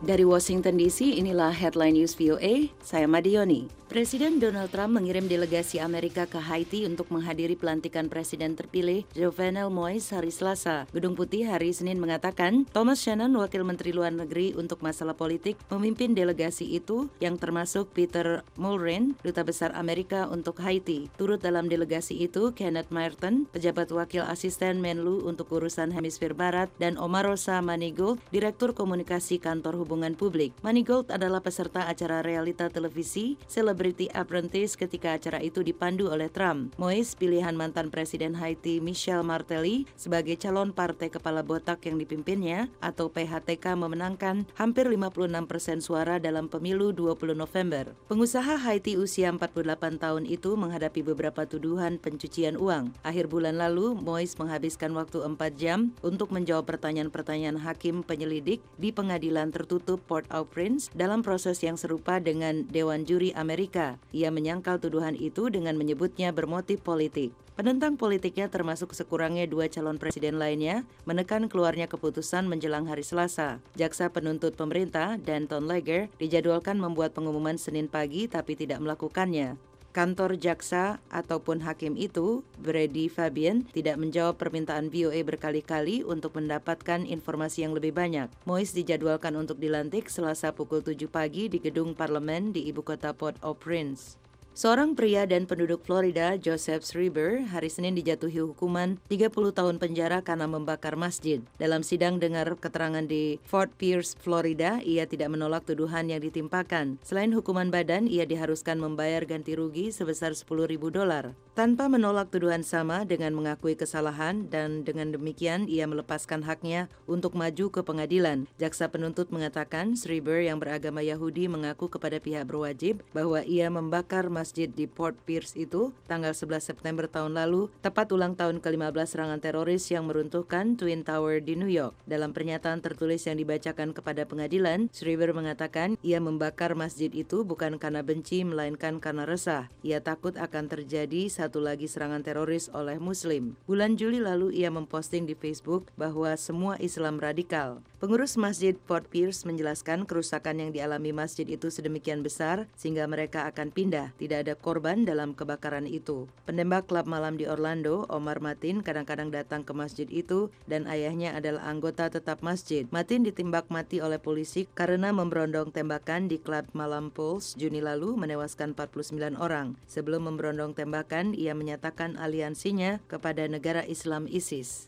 Dari Washington DC, inilah Headline News VOA, saya Madioni. Presiden Donald Trump mengirim delegasi Amerika ke Haiti untuk menghadiri pelantikan presiden terpilih Jovenel Moïse hari Selasa. Gedung Putih hari Senin mengatakan, Thomas Shannon, Wakil Menteri Luar Negeri untuk masalah politik, memimpin delegasi itu yang termasuk Peter Mulroney, Duta Besar Amerika untuk Haiti. Turut dalam delegasi itu, Kenneth Martin, Pejabat Wakil Asisten Menlu untuk Urusan Hemisfer Barat, dan Omarosa Manigault, Direktur Komunikasi Kantor Hubungan Publik. Manigault adalah peserta acara realita televisi Celebrity Apprentice ketika acara itu dipandu oleh Trump. Moïse, pilihan mantan Presiden Haiti Michel Martelly sebagai calon partai kepala botak yang dipimpinnya atau PHTK memenangkan hampir 56% suara dalam pemilu 20 November. Pengusaha Haiti usia 48 tahun itu menghadapi beberapa tuduhan pencucian uang. Akhir bulan lalu, Moïse menghabiskan waktu 4 jam untuk menjawab pertanyaan-pertanyaan hakim penyelidik di pengadilan tertutup Port-au-Prince dalam proses yang serupa dengan Dewan Juri Amerika. Ia menyangkal tuduhan itu dengan menyebutnya bermotif politik. Penentang politiknya termasuk sekurangnya 2 calon presiden lainnya menekan keluarnya keputusan menjelang hari Selasa. Jaksa penuntut pemerintah, Danton Leger, dijadwalkan membuat pengumuman Senin pagi tapi tidak melakukannya. Kantor jaksa ataupun hakim itu, Brady Fabian, tidak menjawab permintaan VOA berkali-kali untuk mendapatkan informasi yang lebih banyak. Moïse dijadwalkan untuk dilantik Selasa pukul 7 pagi di gedung parlemen di ibu kota Port-au-Prince. Seorang pria dan penduduk Florida, Joseph Schreiber, hari Senin dijatuhi hukuman 30 tahun penjara karena membakar masjid. Dalam sidang dengar keterangan di Fort Pierce, Florida, ia tidak menolak tuduhan yang ditimpakan. Selain hukuman badan, ia diharuskan membayar ganti rugi sebesar $10.000. Tanpa menolak tuduhan sama dengan mengakui kesalahan dan dengan demikian ia melepaskan haknya untuk maju ke pengadilan. Jaksa penuntut mengatakan Schreiber yang beragama Yahudi mengaku kepada pihak berwajib bahwa ia membakar masjid di Port Pierce itu tanggal 11 September tahun lalu, tepat ulang tahun ke-15 serangan teroris yang meruntuhkan Twin Tower di New York. Dalam pernyataan tertulis yang dibacakan kepada pengadilan, Schreiber mengatakan ia membakar masjid itu bukan karena benci melainkan karena resah. Ia takut akan terjadi satu lagi serangan teroris oleh Muslim. Bulan Juli lalu ia memposting di Facebook bahwa semua Islam radikal. Pengurus Masjid Port Pierce menjelaskan kerusakan yang dialami masjid itu sedemikian besar sehingga mereka akan pindah. Tidak ada korban dalam kebakaran itu. Penembak klub malam di Orlando, Omar Matin, kadang-kadang datang ke masjid itu dan ayahnya adalah anggota tetap masjid. Matin ditimbak mati oleh polisi karena memberondong tembakan di klub malam Pulse Juni lalu menewaskan 49 orang. Sebelum memberondong tembakan, ia menyatakan aliansinya kepada negara Islam ISIS.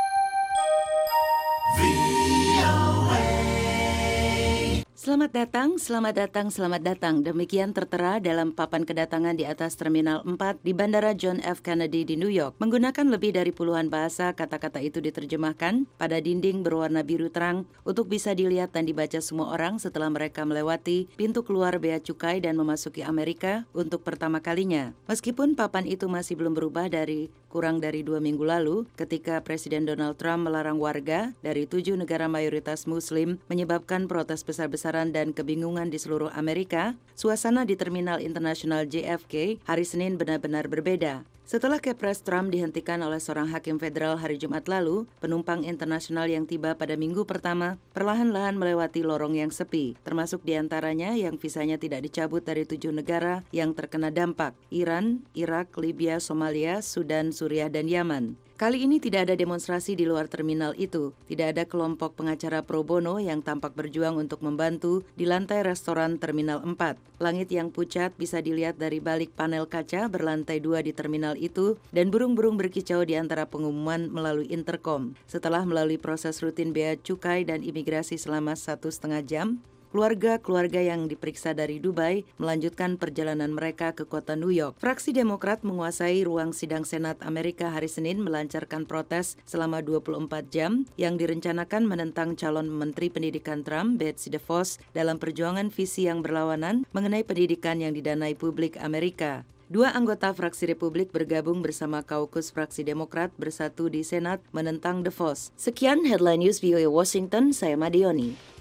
Selamat datang. Demikian tertera dalam papan kedatangan di atas Terminal 4 di Bandara John F. Kennedy di New York. Menggunakan lebih dari puluhan bahasa, kata-kata itu diterjemahkan pada dinding berwarna biru terang untuk bisa dilihat dan dibaca semua orang setelah mereka melewati pintu keluar bea cukai dan memasuki Amerika untuk pertama kalinya. Meskipun papan itu masih belum berubah dari kurang dari 2 minggu lalu ketika Presiden Donald Trump melarang warga dari 7 negara mayoritas Muslim menyebabkan protes besar-besaran dan kebingungan di seluruh Amerika, suasana di Terminal Internasional JFK hari Senin benar-benar berbeda. Setelah Kepres Trump dihentikan oleh seorang hakim federal hari Jumat lalu, penumpang internasional yang tiba pada minggu pertama perlahan-lahan melewati lorong yang sepi, termasuk diantaranya yang visanya tidak dicabut dari 7 negara yang terkena dampak: Iran, Irak, Libya, Somalia, Sudan, Suriah, dan Yaman. Kali ini tidak ada demonstrasi di luar terminal itu. Tidak ada kelompok pengacara pro bono yang tampak berjuang untuk membantu di lantai restoran Terminal 4. Langit yang pucat bisa dilihat dari balik panel kaca berlantai 2 di terminal itu dan burung-burung berkicau di antara pengumuman melalui intercom. Setelah melalui proses rutin bea cukai dan imigrasi selama 1,5 jam, keluarga-keluarga yang diperiksa dari Dubai melanjutkan perjalanan mereka ke kota New York. Fraksi Demokrat menguasai ruang sidang Senat Amerika hari Senin melancarkan protes selama 24 jam yang direncanakan menentang calon Menteri Pendidikan Trump, Betsy DeVos, dalam perjuangan visi yang berlawanan mengenai pendidikan yang didanai publik Amerika. 2 anggota fraksi Republik bergabung bersama kaukus fraksi Demokrat bersatu di Senat menentang DeVos. Sekian Headline News VOA Washington, saya Madioni.